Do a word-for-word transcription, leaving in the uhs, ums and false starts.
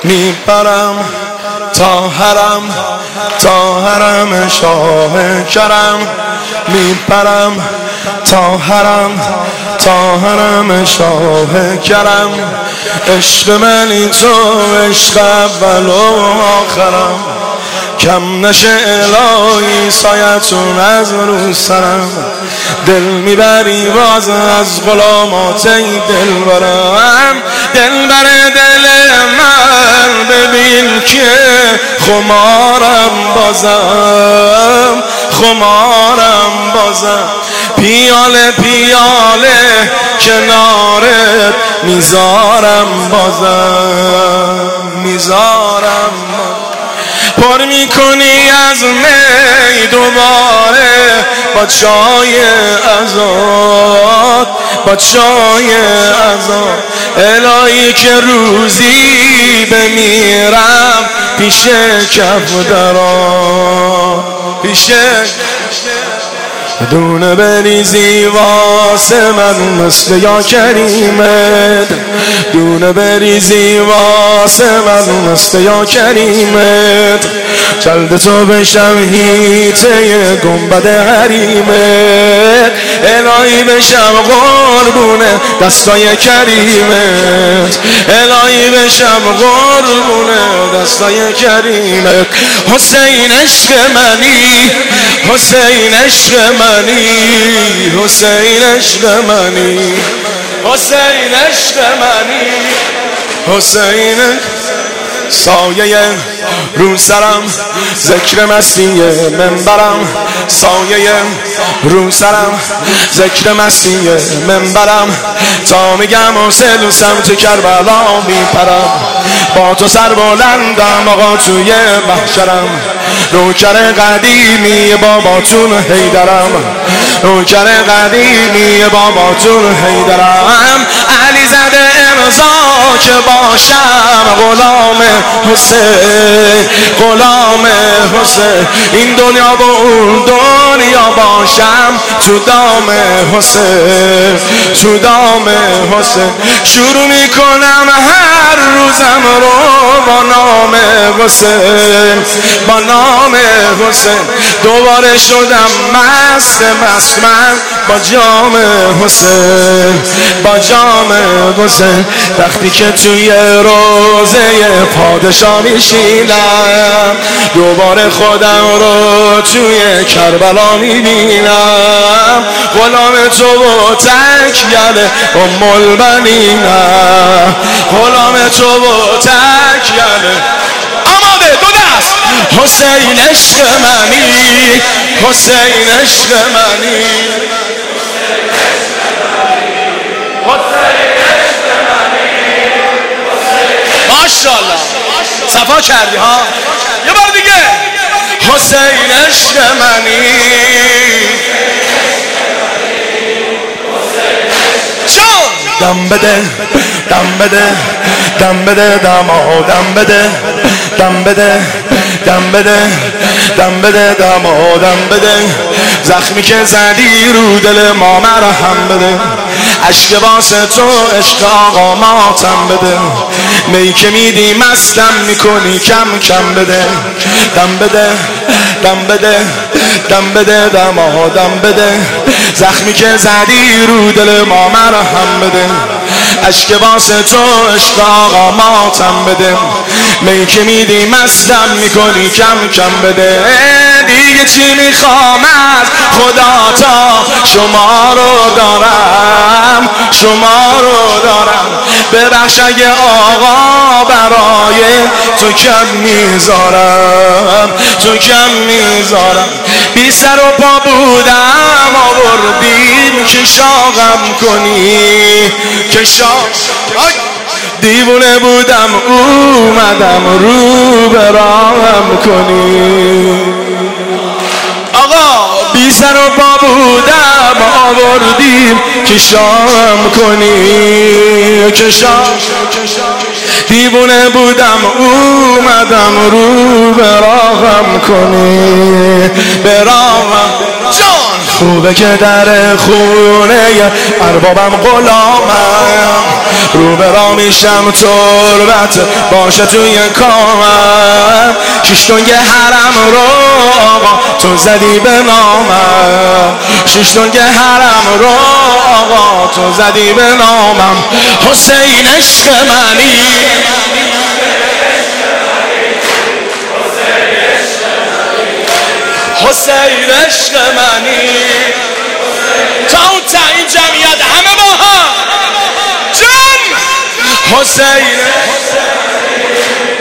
میپرم تا حرم تا حرم شاه کرم میپرم تا حرم تا حرم شاه کرم عشق منی تو عشق اول و آخرم کم نشه الهی سایتون از رو سرم دل میبری باز از غلامات دل برم دل بر دل من ببین که خمارم بازم خمارم بازم پیاله پیاله کنارت میذارم بازم میذارم پر میکنی از می دوباره با چای ازاد با چای ازاد الهی که روزی بمیرم پیش کف درا پیش دونه بریزی واسه من مثل یا کریمت دونه بریزی واسه من مثل یا کریمت جلد تو بشم هیته گنبد حریمت الهی بشم قربونه دستای کریمت الهی بشم قربونه دستای کریمت حسین عشق منی حسین عشق منی حسین عشق منی حسین عشق منی حسین سایه رو سرم ذکر مسیح منبرم سایه رو سرم ذکر مسیح منبرم تا میگم حسین سمت کربلا میپرم با تو سر بلندم آقا توی محشرم نوکر قدیمی باباتون حیدرم نوکر قدیمی باباتون حیدرم علی زده امضا که باشم غلام حسین غلام حسین این دنیا و اون دنیا باشم تو دام حسین تو دام حسین شروع میکنم هر روزم رو با نام حسین با نام حسین دوباره شدم مست مست من با جام حسین با جام حسین وقتی که توی روزه پادشاه میشینم دوباره خودم رو توی کربلا میبینم غلام تو و تکیل ام البنینم غلام تو و تکیل آماده دو دست حسین عشق منی حسین عشق منی ماشاءالله صفا کردی ها یه بار دیگه حسین عشق منی جان دم بده دم بده دم بده دمادم بده دم بده دم بده دم بده دمادم بده زخمی که زدی رو دل ما مرهم بده عشق واسه تو عشق آقا ماتم بده می که میدی مستم میکنی کم کم بده دم بده دم بده دم بده دمادم بده زخمی که زدی رو دل ما مرهم بده عشق واسه تو عشق آقا ماتم بده می که میدی مستم میکنی کم کم بده دیگه چی میخوام از خدا تا شما رو دارم شما رو دارم ببخش اگه آقا برای تو کم میذارم تو کم میذارم بی سر و پا بودم آوردیم که شاقم کنی که شاق دیوونه بودم اومدم رو براهم کنی آقا بی سر و پا بودم آوردیم که شام کنی که شام دیوونه بودم اومدم رو براهم کنی براهم جان خوبه که در خونه اربابم غلامم، رو به را میشم تربت باشه توی کامم. شش تنگ حرم رو آقا تو زدی به نامم، شش تنگ حرم رو آقا تو زدی به نامم. حسین عشق منی، حسین عشق منی. تا اون تعیین جمعیت همه با هم جمع. حسین